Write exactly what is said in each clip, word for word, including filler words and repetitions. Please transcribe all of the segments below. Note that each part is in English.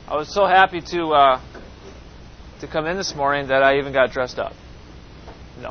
I was so happy to uh, to come in this morning that I even got dressed up. No.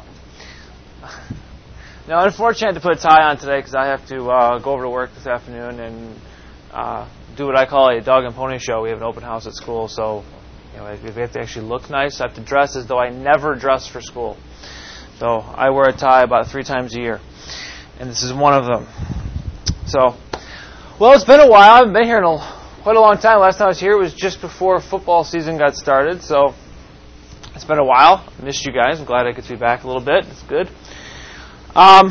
No, unfortunately I had to put a tie on today because I have to uh, go over to work this afternoon and uh, do what I call a dog and pony show. We have an open house at school, so you know, we have to actually look nice. I have to dress as though I never dress for school. So I wear a tie about three times a year, and this is one of them. So, well, it's been a while. I haven't been here in a quite a long time. Last time I was here was just before football season got started, so it's been a while. I missed you guys. I'm glad I could be back a little bit. It's good. Um,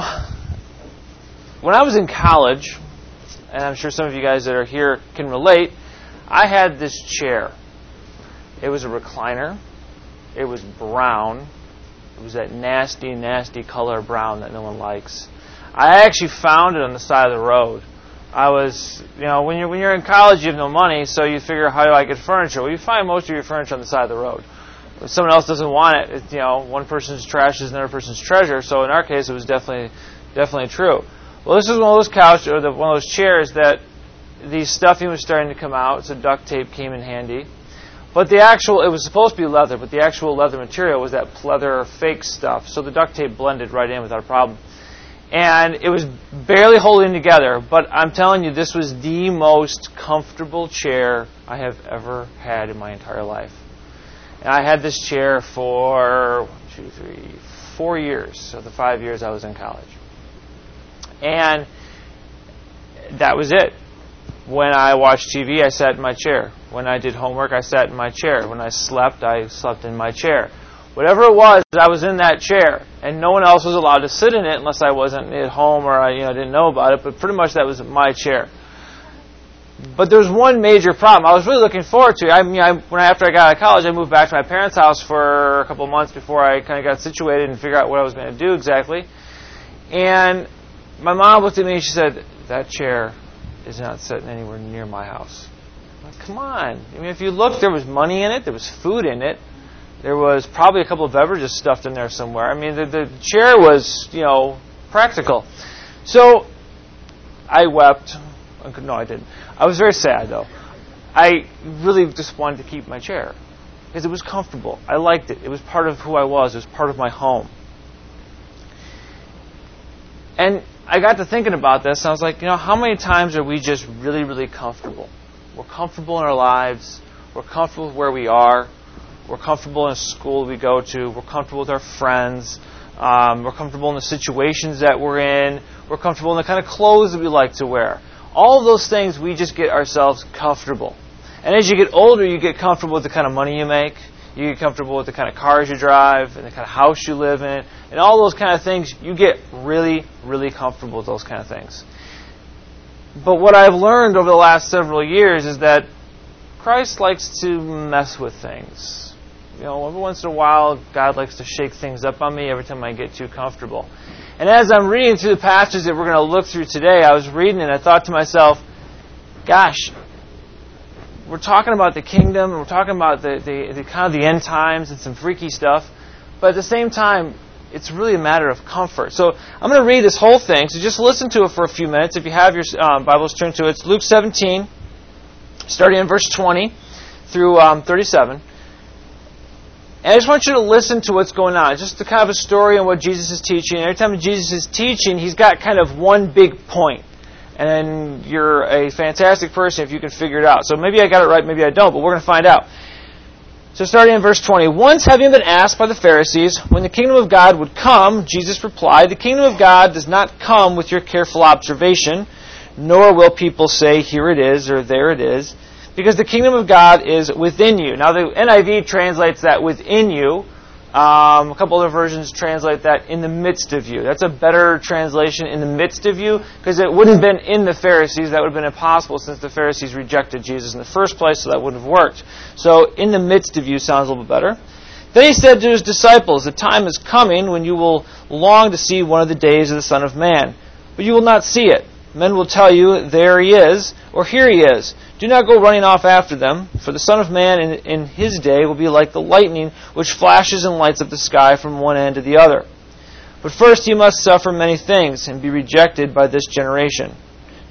when I was in college, and I'm sure some of you guys that are here can relate, I had this chair. It was a recliner. It was brown. It was that nasty, nasty color brown that no one likes. I actually found it on the side of the road. I was, you know, when you're when you're in college, you have no money, so you figure, how do I get furniture? Well, you find most of your furniture on the side of the road. If someone else doesn't want it, it, you know, one person's trash is another person's treasure. So in our case, it was definitely, definitely true. Well, this is one of those couches or the, one of those chairs that the stuffing was starting to come out, so duct tape came in handy. But the actual, it was supposed to be leather, but the actual leather material was that pleather fake stuff. So the duct tape blended right in without a problem. And it was barely holding together, but I'm telling you, this was the most comfortable chair I have ever had in my entire life. And I had this chair for one, two, three, four years, so the five years I was in college. And that was it. When I watched T V, I sat in my chair. When I did homework, I sat in my chair. When I slept, I slept in my chair. Whatever it was, I was in that chair, and no one else was allowed to sit in it unless I wasn't at home or I, you know, didn't know about it. But pretty much that was my chair. But there was one major problem. I was really looking forward to it. I mean, I, when I, after I got out of college, I moved back to my parents' house for a couple of months before I kind of got situated and figured out what I was going to do exactly. And my mom looked at me and she said, "That chair is not sitting anywhere near my house." I'm like, come on. I mean, if you look, there was money in it. There was food in it. There was probably a couple of beverages stuffed in there somewhere. I mean, the, the chair was, you know, practical. So I wept. No, I didn't. I was very sad, though. I really just wanted to keep my chair because it was comfortable. I liked it. It was part of who I was. It was part of my home. And I got to thinking about this, and I was like, you know, how many times are we just really, really comfortable? We're comfortable in our lives. We're comfortable with where we are. We're comfortable in a school we go to. We're comfortable with our friends. Um, we're comfortable in the situations that we're in. We're comfortable in the kind of clothes that we like to wear. All of those things, we just get ourselves comfortable. And as you get older, you get comfortable with the kind of money you make. You get comfortable with the kind of cars you drive and the kind of house you live in. And all those kind of things, you get really, really comfortable with those kind of things. But what I've learned over the last several years is that Christ likes to mess with things. You know, every once in a while, God likes to shake things up on me every time I get too comfortable. And as I'm reading through the passages that we're going to look through today, I was reading and I thought to myself, gosh, we're talking about the kingdom, and we're talking about the, the, the kind of the end times and some freaky stuff, but at the same time, it's really a matter of comfort. So I'm going to read this whole thing, so just listen to it for a few minutes. If you have your um, Bibles, turn to it. It's Luke seventeen, starting in verse twenty through um, thirty-seven. And I just want you to listen to what's going on. It's just a kind of a story on what Jesus is teaching. Every time Jesus is teaching, he's got kind of one big point. And then you're a fantastic person if you can figure it out. So maybe I got it right, maybe I don't, but we're going to find out. So starting in verse twenty. Once having been asked by the Pharisees when the kingdom of God would come, Jesus replied, "The kingdom of God does not come with your careful observation, nor will people say, 'Here it is,' or 'There it is,' because the kingdom of God is within you." Now the N I V translates that "within you." Um, a couple other versions translate that "in the midst of you." That's a better translation, "in the midst of you," because it wouldn't have been in the Pharisees. That would have been impossible since the Pharisees rejected Jesus in the first place, so that wouldn't have worked. So "in the midst of you" sounds a little bit better. Then he said to his disciples, "The time is coming when you will long to see one of the days of the Son of Man, but you will not see it. Men will tell you, 'There he is,' or 'Here he is.' Do not go running off after them, for the Son of Man in, in his day will be like the lightning which flashes and lights up the sky from one end to the other. But first he must suffer many things and be rejected by this generation.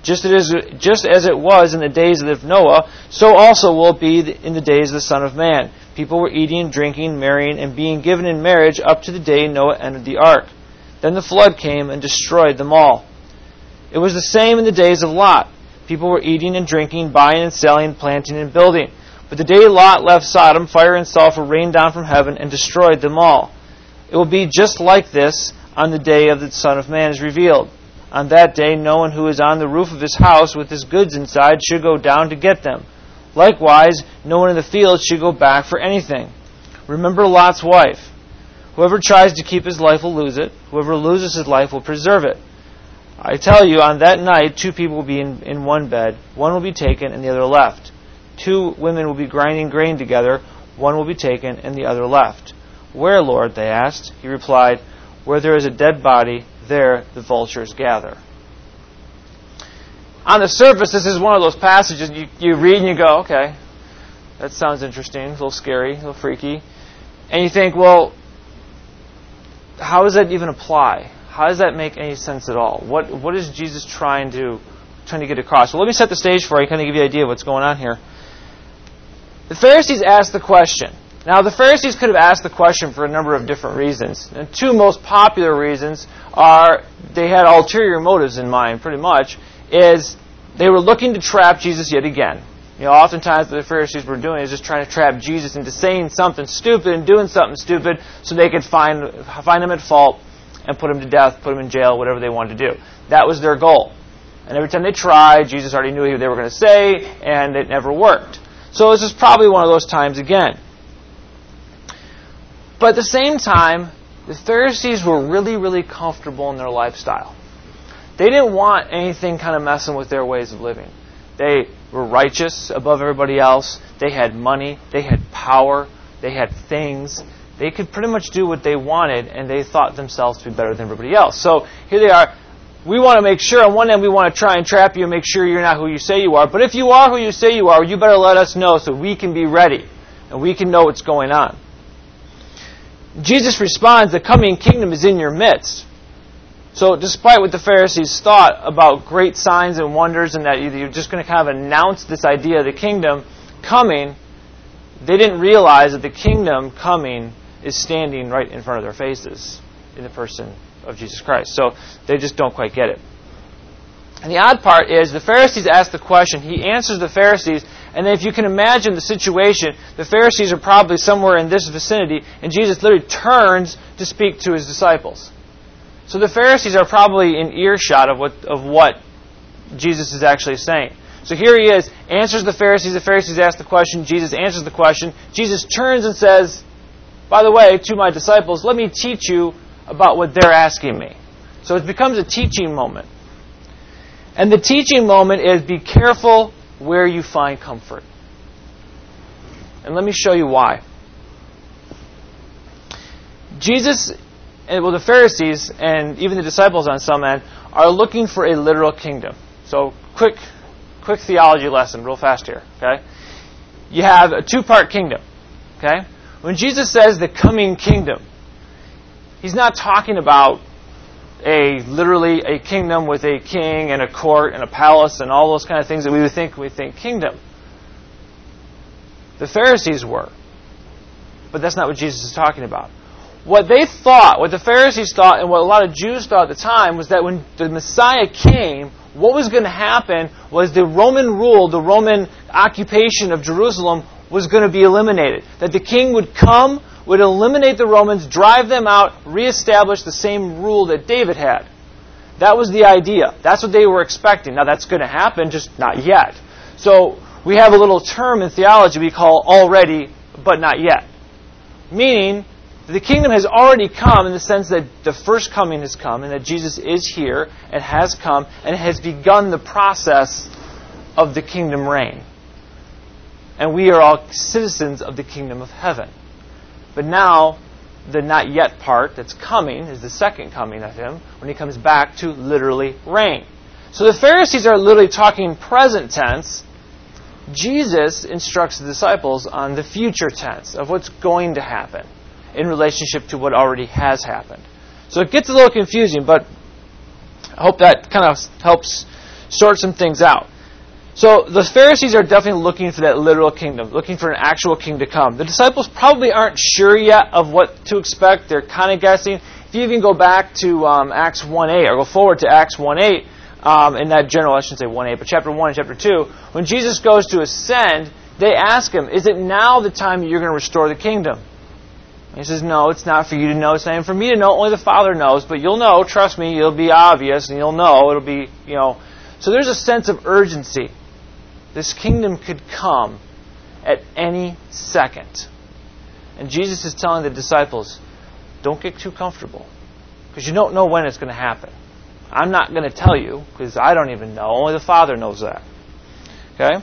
Just as, just as it was in the days of Noah, so also will it be in the days of the Son of Man. People were eating, drinking, marrying, and being given in marriage up to the day Noah entered the ark. Then the flood came and destroyed them all. It was the same in the days of Lot. People were eating and drinking, buying and selling, planting and building. But the day Lot left Sodom, fire and sulfur rained down from heaven and destroyed them all. It will be just like this on the day of the Son of Man is revealed. On that day, no one who is on the roof of his house with his goods inside should go down to get them. Likewise, no one in the field should go back for anything. Remember Lot's wife. Whoever tries to keep his life will lose it. Whoever loses his life will preserve it. I tell you, on that night, two people will be in, in one bed. One will be taken and the other left. Two women will be grinding grain together. One will be taken and the other left. Where, Lord? They asked. He replied, where there is a dead body, there the vultures gather. On the surface, this is one of those passages you, you read and you go, okay, that sounds interesting, a little scary, a little freaky. And you think, well, how does that even apply? How does that make any sense at all? What What is Jesus trying to trying to get across? Well, let me set the stage for you, kind of give you an idea of what's going on here. The Pharisees asked the question. Now, the Pharisees could have asked the question for a number of different reasons. And two most popular reasons are they had ulterior motives in mind, pretty much, is they were looking to trap Jesus yet again. You know, oftentimes what the Pharisees were doing is just trying to trap Jesus into saying something stupid and doing something stupid so they could find find him at fault and put him to death, put him in jail, whatever they wanted to do. That was their goal. And every time they tried, Jesus already knew what they were going to say, and it never worked. So this is probably one of those times again. But at the same time, the Pharisees were really, really comfortable in their lifestyle. They didn't want anything kind of messing with their ways of living. They were righteous above everybody else. They had money. They had power. They had things. They could pretty much do what they wanted, and they thought themselves to be better than everybody else. So here they are. We want to make sure, on one end, we want to try and trap you and make sure you're not who you say you are. But if you are who you say you are, you better let us know so we can be ready and we can know what's going on. Jesus responds, the coming kingdom is in your midst. So despite what the Pharisees thought about great signs and wonders and that you're just going to kind of announce this idea of the kingdom coming, they didn't realize that the kingdom coming is standing right in front of their faces in the person of Jesus Christ. So they just don't quite get it. And the odd part is the Pharisees ask the question, he answers the Pharisees, and then if you can imagine the situation, the Pharisees are probably somewhere in this vicinity, and Jesus literally turns to speak to his disciples. So the Pharisees are probably in earshot of what of what Jesus is actually saying. So here he is, answers the Pharisees, the Pharisees ask the question, Jesus answers the question, Jesus turns and says, by the way, to my disciples, let me teach you about what they're asking me. So it becomes a teaching moment. And the teaching moment is be careful where you find comfort. And let me show you why. Jesus, and well, the Pharisees and even the disciples on some end are looking for a literal kingdom. So quick, quick theology lesson, real fast here. Okay, you have a two-part kingdom. Okay, when Jesus says the coming kingdom, he's not talking about a literally a kingdom with a king and a court and a palace and all those kind of things that we would think we think kingdom. The Pharisees were. But that's not what Jesus is talking about. What they thought, what the Pharisees thought, and what a lot of Jews thought at the time was that when the Messiah came, what was going to happen was the Roman rule, the Roman occupation of Jerusalem was going to be eliminated. That the king would come, would eliminate the Romans, drive them out, reestablish the same rule that David had. That was the idea. That's what they were expecting. Now that's going to happen, just not yet. So we have a little term in theology we call already, but not yet. Meaning, the kingdom has already come in the sense that the first coming has come and that Jesus is here and has come and has begun the process of the kingdom reign. And we are all citizens of the kingdom of heaven. But now, the not yet part that's coming is the second coming of Him when He comes back to literally reign. So the Pharisees are literally talking present tense. Jesus instructs the disciples on the future tense of what's going to happen in relationship to what already has happened. So it gets a little confusing, but I hope that kind of helps sort some things out. So the Pharisees are definitely looking for that literal kingdom, looking for an actual king to come. The disciples probably aren't sure yet of what to expect. They're kind of guessing. If you even go back to um, Acts one eight, or go forward to Acts one eight, um, in that general, I shouldn't say one eight, but chapter one and chapter two, when Jesus goes to ascend, they ask him, is it now the time that you're going to restore the kingdom? And he says, no, it's not for you to know. It's not even for me to know. Only the Father knows. But you'll know. Trust me. It'll be obvious. And you'll know. It'll be, you know. So there's a sense of urgency. This kingdom could come at any second. And Jesus is telling the disciples, don't get too comfortable. Because you don't know when it's going to happen. I'm not going to tell you, because I don't even know. Only the Father knows that. Okay?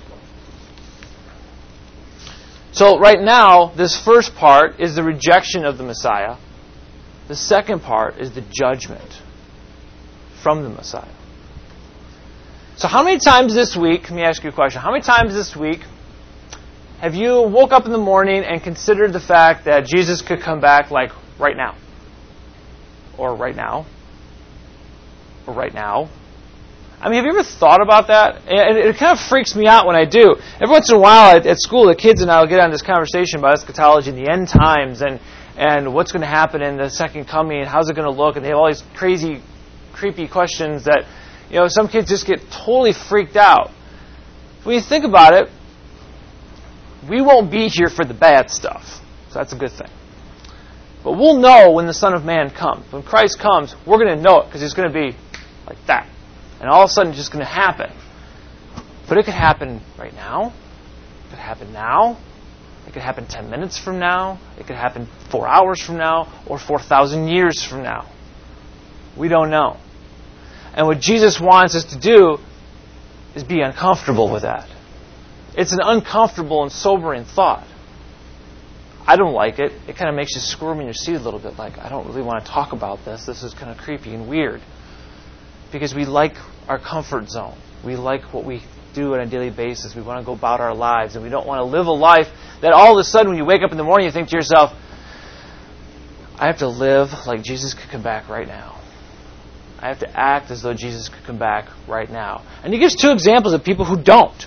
So right now, this first part is the rejection of the Messiah. The second part is the judgment from the Messiah. So how many times this week, let me ask you a question, how many times this week have you woke up in the morning and considered the fact that Jesus could come back like right now? Or right now? Or right now? I mean, have you ever thought about that? And it kind of freaks me out when I do. Every once in a while at, at school, the kids and I will get on this conversation about eschatology and the end times and, and what's going to happen in the second coming and how's it going to look. And they have all these crazy, creepy questions that, you know, some kids just get totally freaked out. When you think about it, we won't be here for the bad stuff. So that's a good thing. But we'll know when the Son of Man comes. When Christ comes, we're going to know it because he's going to be like that. And all of a sudden, it's just going to happen. But it could happen right now. It could happen now. It could happen ten minutes from now. It could happen four hours from now. Or four thousand years from now. We don't know. And what Jesus wants us to do is be uncomfortable with that. It's an uncomfortable and sobering thought. I don't like it. It kind of makes you squirm in your seat a little bit. Like, I don't really want to talk about this. This is kind of creepy and weird. Because we like our comfort zone. We like what we do on a daily basis. We want to go about our lives. And we don't want to live a life that all of a sudden when you wake up in the morning you think to yourself, I have to live like Jesus could come back right now. I have to act as though Jesus could come back right now. And he gives two examples of people who don't.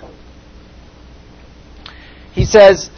He says,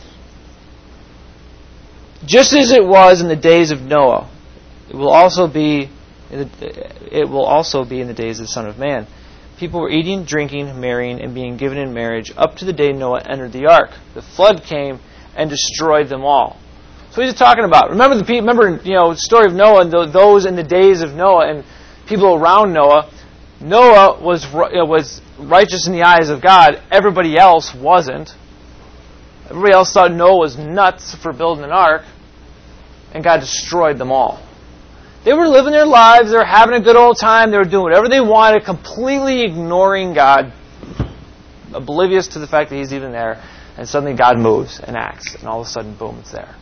just as it was in the days of Noah, it will also be it will also be in the days of the Son of Man. People were eating, drinking, marrying, and being given in marriage up to the day Noah entered the ark. The flood came and destroyed them all. So he's talking about. Remember the remember you know the story of Noah and the, those in the days of Noah and people around Noah. Noah was was righteous in the eyes of God. Everybody else wasn't. Everybody else thought Noah was nuts for building an ark, and God destroyed them all. They were living their lives, they were having a good old time, they were doing whatever they wanted, completely ignoring God, oblivious to the fact that He's even there, and suddenly God moves and acts, and all of a sudden, boom, it's there.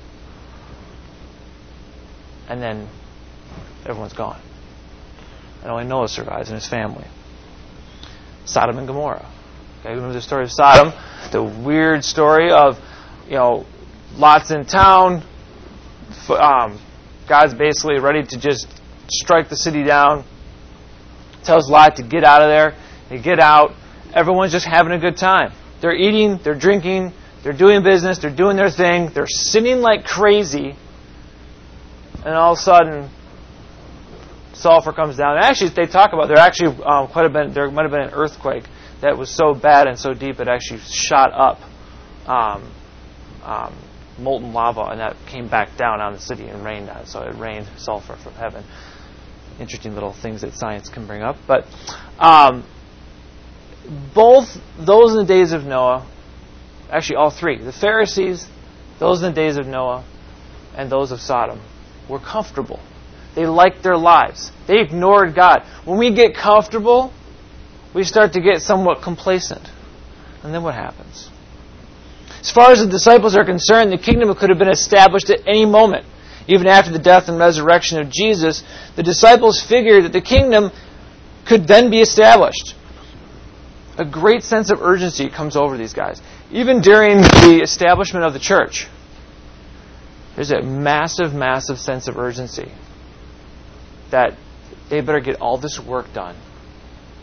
And then everyone's gone. And only Noah survives and his family. Sodom and Gomorrah. Okay, remember the story of Sodom? The weird story of, you know, Lot's in town. Um, God's basically ready to just strike the city down. Tells Lot to get out of there. They get out. Everyone's just having a good time. They're eating, they're drinking, they're doing business, they're doing their thing, they're sinning like crazy. And all of a sudden, sulfur comes down. And actually, they talk about there actually um, quite a bit. There might have been an earthquake that was so bad and so deep it actually shot up um, um, molten lava, and that came back down on the city and rained on it. So it rained sulfur from heaven. Interesting little things that science can bring up. But um, both those in the days of Noah, actually all three, the Pharisees, those in the days of Noah, and those of Sodom, were comfortable. They liked their lives. They ignored God. When we get comfortable, we start to get somewhat complacent. And then what happens? As far as the disciples are concerned, the kingdom could have been established at any moment. Even after the death and resurrection of Jesus, the disciples figured that the kingdom could then be established. A great sense of urgency comes over these guys. Even during the establishment of the church, there's a massive, massive sense of urgency that they better get all this work done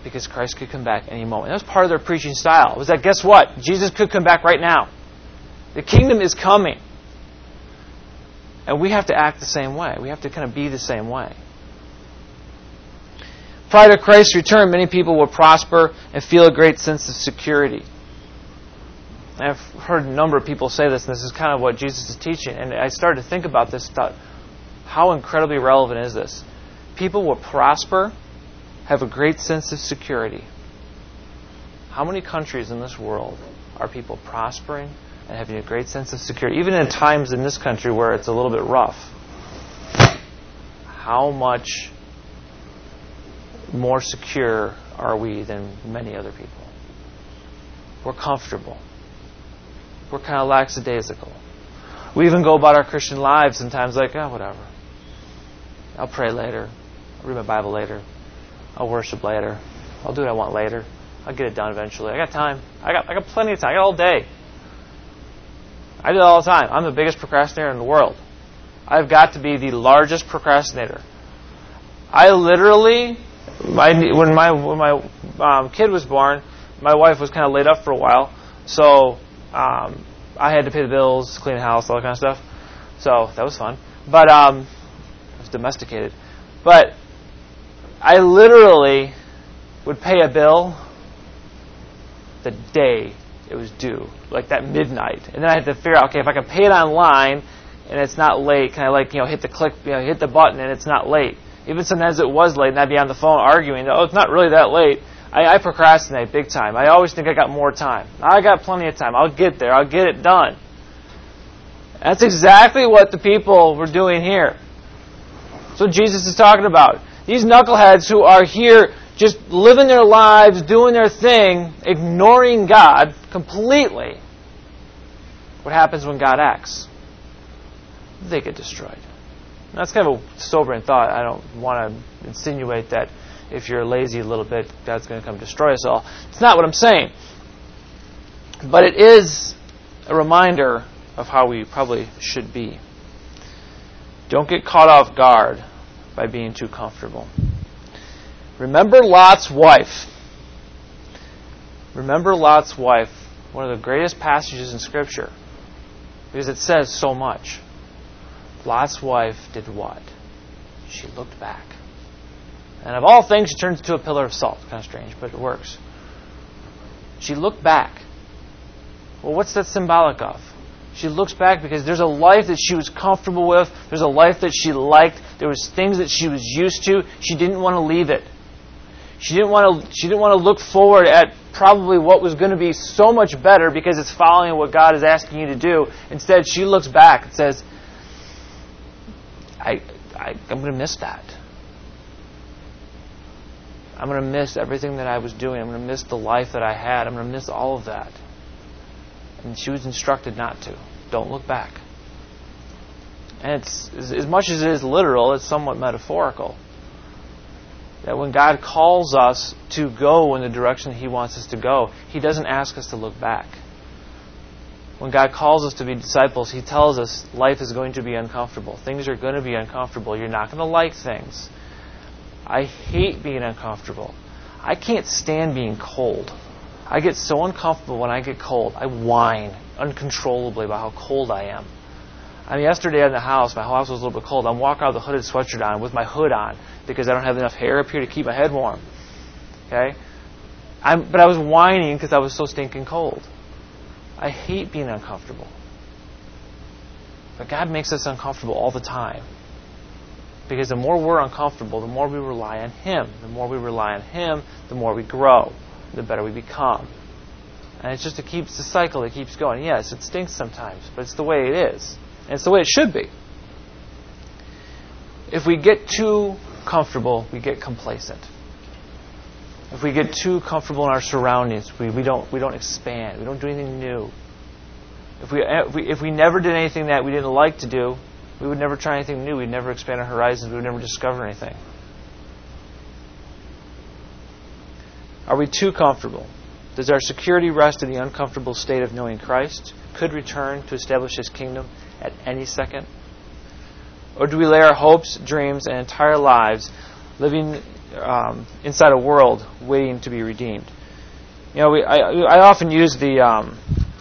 because Christ could come back any moment. And that was part of their preaching style. Was that, guess what? Jesus could come back right now. The kingdom is coming. And we have to act the same way. We have to kind of be the same way. Prior to Christ's return, many people will prosper and feel a great sense of security. I've heard a number of people say this, and this is kind of what Jesus is teaching. And I started to think about this, thought, how incredibly relevant is this? People will prosper, have a great sense of security. How many countries in this world are people prospering and having a great sense of security? Even in times in this country where it's a little bit rough. How much more secure are we than many other people? We're comfortable. We're kind of lackadaisical. We even go about our Christian lives sometimes like, oh, whatever. I'll pray later. I'll read my Bible later. I'll worship later. I'll do what I want later. I'll get it done eventually. I got time. I got I got plenty of time. I got all day. I do it all the time. I'm the biggest procrastinator in the world. I've got to be the largest procrastinator. I literally, my, when my when my um, kid was born, my wife was kind of laid up for a while, so um, I had to pay the bills, clean the house, all that kind of stuff. So that was fun. But um, I was domesticated. But I literally would pay a bill the day it was due, like that midnight, and then I had to figure out, okay, if I can pay it online and it's not late, can I like you know hit the click, you know, hit the button and it's not late? Even sometimes it was late, and I'd be on the phone arguing, oh, it's not really that late. I, I procrastinate big time. I always think I got more time. I got plenty of time. I'll get there. I'll get it done. That's exactly what the people were doing here. That's what Jesus is talking about. These knuckleheads who are here just living their lives, doing their thing, ignoring God completely. What happens when God acts? They get destroyed. And that's kind of a sobering thought. I don't want to insinuate that if you're lazy a little bit, God's going to come destroy us all. It's not what I'm saying. But it is a reminder of how we probably should be. Don't get caught off guard by being too comfortable. Remember Lot's wife. Remember Lot's wife. One of the greatest passages in Scripture. Because it says so much. Lot's wife did what? She looked back. And of all things, she turns into a pillar of salt. Kind of strange, but it works. She looked back. Well, what's that symbolic of? She looks back because there's a life that she was comfortable with. There's a life that she liked. There was things that she was used to. She didn't want to leave it. She didn't want to. She didn't want to look forward at probably what was going to be so much better because it's following what God is asking you to do. Instead, she looks back and says, I, I, I'm going to miss that. I'm going to miss everything that I was doing. I'm going to miss the life that I had. I'm going to miss all of that. And she was instructed not to. Don't look back. And it's as much as it is literal, it's somewhat metaphorical. That when God calls us to go in the direction He wants us to go, He doesn't ask us to look back. When God calls us to be disciples, He tells us life is going to be uncomfortable. Things are going to be uncomfortable. You're not going to like things. I hate being uncomfortable. I can't stand being cold. I get so uncomfortable when I get cold. I whine uncontrollably about how cold I am. I mean, yesterday in the house, my house was a little bit cold. I'm walking out with a hooded sweatshirt on with my hood on because I don't have enough hair up here to keep my head warm. Okay? I'm, but I was whining because I was so stinking cold. I hate being uncomfortable. But God makes us uncomfortable all the time. Because the more we're uncomfortable, the more we rely on Him. The more we rely on Him, the more we grow. The better we become. And it's just it keeps the cycle that keeps going. Yes, it stinks sometimes, but it's the way it is. And it's the way it should be. If we get too comfortable, we get complacent. If we get too comfortable in our surroundings, we, we don't we don't expand. We don't do anything new. If we, if we if we never did anything that we didn't like to do, we would never try anything new. We'd never expand our horizons. We would never discover anything. Are we too comfortable? Does our security rest in the uncomfortable state of knowing Christ could return to establish His kingdom at any second? Or do we lay our hopes, dreams, and entire lives living um, inside a world waiting to be redeemed. You know, we, I, I often use the um,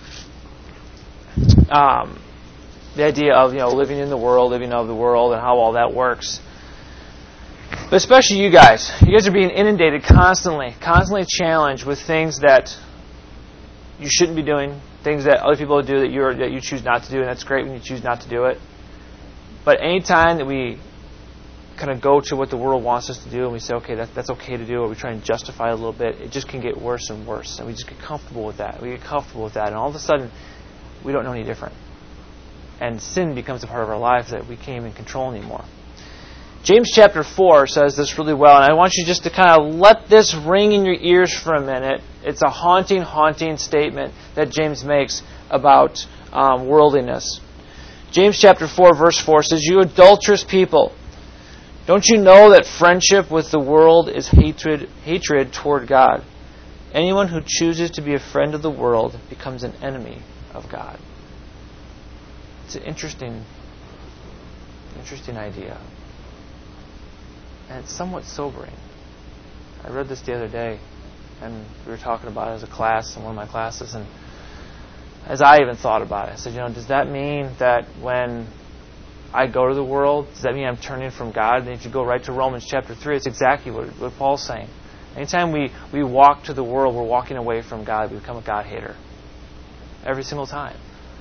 um, the idea of, you know, living in the world, living of the world, and how all that works. But especially you guys. You guys are being inundated constantly, constantly challenged with things that you shouldn't be doing, things that other people do that you that you choose not to do, and that's great when you choose not to do it. But any time that we kind of go to what the world wants us to do and we say, okay, that, that's okay to do, or we try and justify it a little bit, it just can get worse and worse. And we just get comfortable with that. We get comfortable with that. And all of a sudden, we don't know any different. And sin becomes a part of our lives that we can't even control anymore. James chapter four says this really well, and I want you just to kind of let this ring in your ears for a minute. It's a haunting, haunting statement that James makes about um, worldliness. James chapter four, verse four says, "You adulterous people, don't you know that friendship with the world is hatred, hatred toward God? Anyone who chooses to be a friend of the world becomes an enemy of God." It's an interesting, interesting idea. And it's somewhat sobering. I read this the other day, and we were talking about it as a class in one of my classes, and as I even thought about it, I said, you know, does that mean that when I go to the world, does that mean I'm turning from God? And if you go right to Romans chapter three, it's exactly what, what Paul's saying. Anytime we, we walk to the world, we're walking away from God. We become a God hater. Every single time.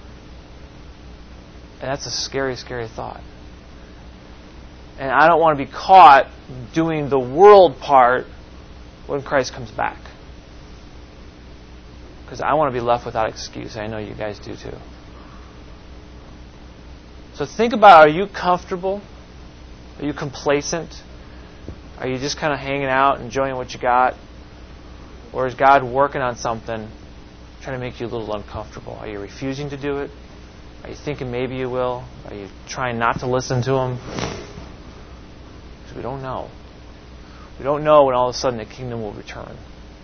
And that's a scary, scary thought. And I don't want to be caught doing the world part when Christ comes back. Because I want to be left without excuse. I know you guys do too. So think about, are you comfortable? Are you complacent? Are you just kind of hanging out, enjoying what you got? Or is God working on something, trying to make you a little uncomfortable? Are you refusing to do it? Are you thinking maybe you will? Are you trying not to listen to Him? Because we don't know. We don't know when all of a sudden the kingdom will return.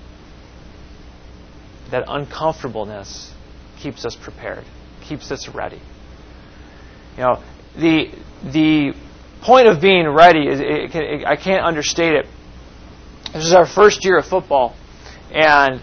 That uncomfortableness keeps us prepared, keeps us ready. You know, the the point of being ready is, it can, it, I can't understate it. This is our first year of football, and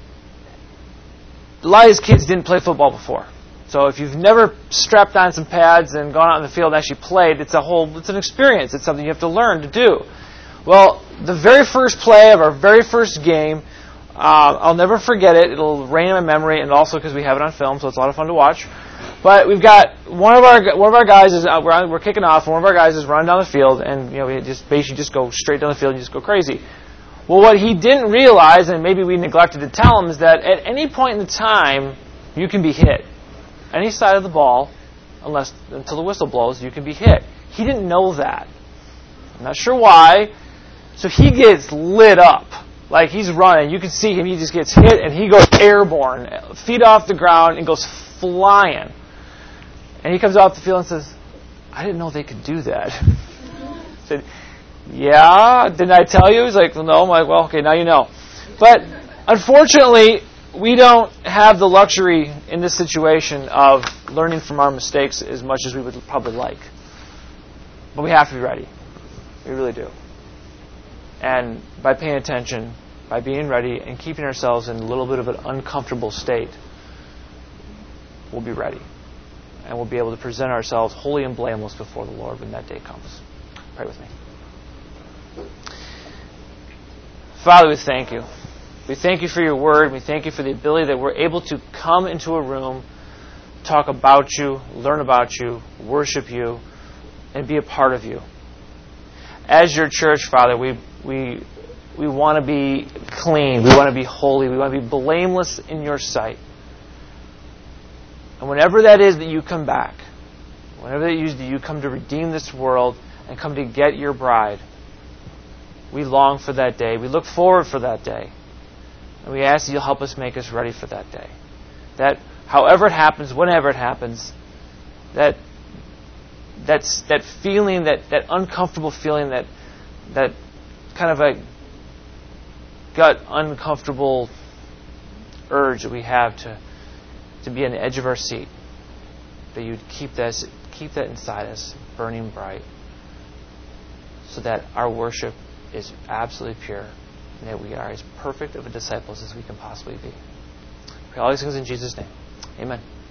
a lot of these kids didn't play football before. So if you've never strapped on some pads and gone out in the field and actually played, it's a whole, it's an experience. It's something you have to learn to do. Well, the very first play of our very first game, uh, I'll never forget it. It'll reign in my memory, and also because we have it on film, so it's a lot of fun to watch. But we've got one of our one of our guys is uh, we're, we're kicking off, and one of our guys is running down the field, and you know we just basically just go straight down the field and just go crazy. Well, what he didn't realize, and maybe we neglected to tell him, is that at any point in the time you can be hit. Any side of the ball, unless until the whistle blows, you can be hit. He didn't know that. I'm not sure why. So he gets lit up. Like he's running. You can see him. He just gets hit and he goes airborne. Feet off the ground and goes flying. And he comes off the field and says, "I didn't know they could do that." I said, "Yeah, didn't I tell you?" He's like, "Well, no." I'm like, "Well, okay, now you know." But unfortunately, we don't have the luxury in this situation of learning from our mistakes as much as we would probably like. But we have to be ready. We really do. And by paying attention, by being ready, and keeping ourselves in a little bit of an uncomfortable state, we'll be ready. And we'll be able to present ourselves holy and blameless before the Lord when that day comes. Pray with me. Father, we thank you. We thank you for your word. We thank you for the ability that we're able to come into a room, talk about you, learn about you, worship you, and be a part of you. As your church, Father, we we we want to be clean. We want to be holy. We want to be blameless in your sight. And whenever that is that you come back, whenever that is that you come to redeem this world and come to get your bride, we long for that day. We look forward for that day. And we ask that you'll help us make us ready for that day. That however it happens, whenever it happens, that that's that feeling, that, that uncomfortable feeling, that that kind of a gut uncomfortable urge that we have to to be on the edge of our seat, that you'd keep that keep that inside us, burning bright, so that our worship is absolutely pure, and that we are as perfect of a disciples as we can possibly be. Pray all these things in Jesus' name. Amen.